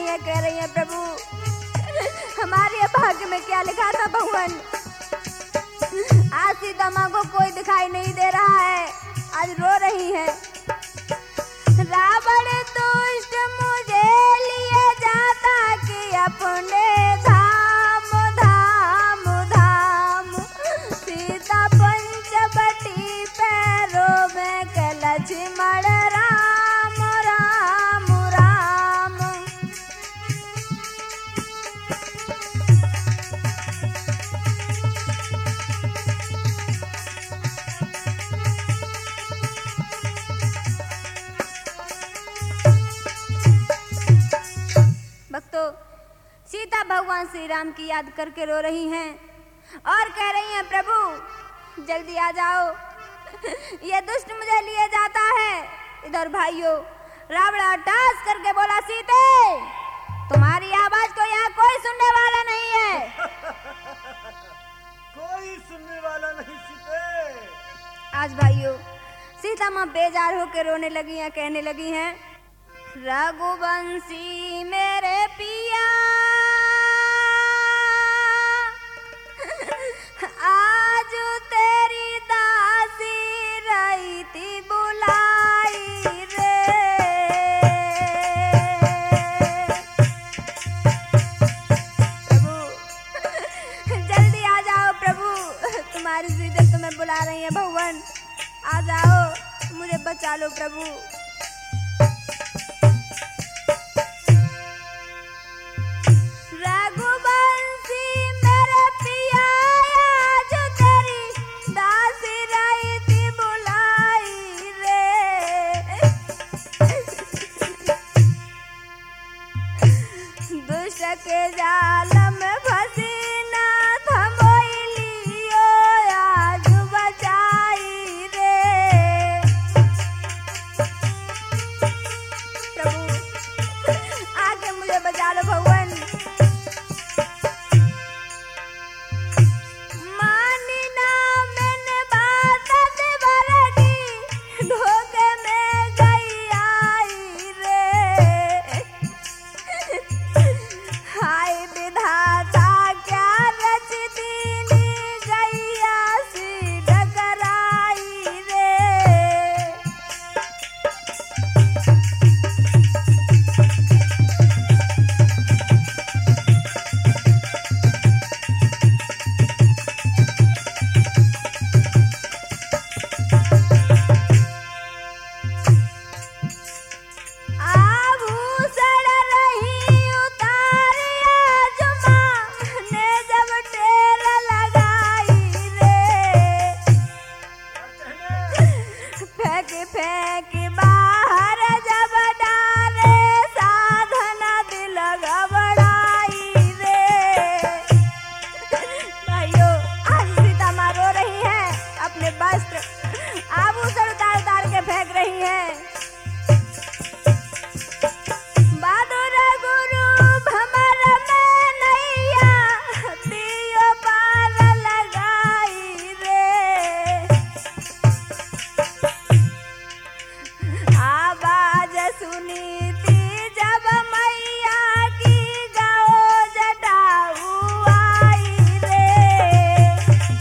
है, कह रही है प्रभु हमारे भाग्य में क्या लिखा था भगवान। आज सीता माँ को कोई दिखाई नहीं दे रहा है, आज रो रही है। रावण दुष्ट मुझे लिए जाता कि अपने धाम धाम धाम, सीता पंचवटी पैरों में के लक्ष्मण राम राम राम। भक्तों, सीता भगवान श्री राम की याद करके रो रही हैं और कह रही हैं प्रभु जल्दी आ जाओ, ये दुष्ट मुझे लिए जाता है। इधर भाइयों रावण अट्टहास करके बोला सीते तुम्हारी आवाज को यहाँ कोई सुनने वाला नहीं है। कोई सुनने वाला नहीं सीते। आज भाइयों सीता माँ बेजार होकर रोने लगी हैं, कहने लगी हैं रघुवंशी मेरे पिया आज तेरी दासी रही थी बुलाई रे। प्रभु जल्दी आ जाओ प्रभु, तुम्हारी सीते तुम्हें बुला रही है। भगवान आ जाओ, मुझे बचा लो प्रभु। रघुवंशी मेरे पिया आज तेरी दासी रही थी बुलाई रे। दुष्ट के जाल में फंसी ना थमोइलियो आज बचाई रे। प्रभु आके मुझे बचा लो भगवान। मानी ना मैंने बात देवरगी, धोखे में गई आई रे। हाय विधाता क्या रच दीनी गैया सी डगराई रे। आभूषण रही उतारी आज माँ ने जब टेर लगाई रे। फेंक फेंक बाहर जब डाले साधना दिल घबराई रे। भाइयों आज सीता माँ रो रही है, अपने वस्त्र आभूषण उतार उतार के फेंक रही है। बहादुर गुरु भमर में नैया दियो पार लगाई रे। आवाज सुनी थी जब मैया की गाओ जटाऊ आई रे।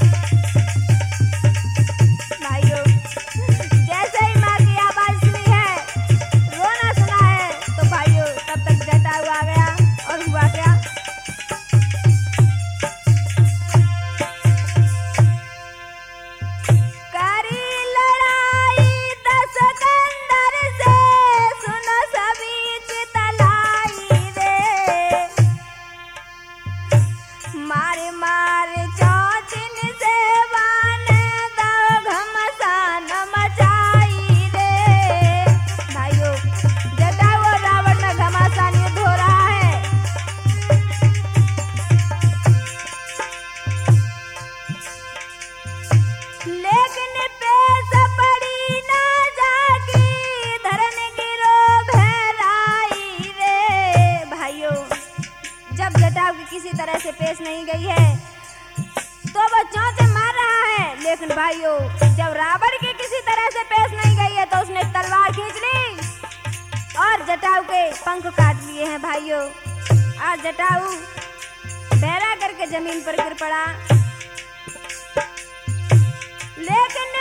भाइयों जैसे ही माँ की आवाज सुनी है, रोना सुना है, तो भाइयों तब तक जटाऊ आ गया और हुआ क्या। करी लड़ाई दस कंदर से सुनो सभी चितलाई रे। मारे मारे चौचिन से वाने दो घमसान मचाई रे। भाइयों जटाऊ और रावण में घमासान युद्ध हो रहा है। लेकिन पेश पड़ी ना जागी धरन गिरो भैराई रे। भाइयों जब जटाऊ की किसी तरह से पेश नहीं गई है तो वो चौंचे मार रहा है। लेकिन भाइयों जब रावण की किसी तरह से पेश नहीं गई है तो उसने तलवार खींच ली और जटाऊ के पंख काट लिए हैं भाइयों। और जटाऊ बहरा करके जमीन पर गिर पड़ा, लेकिन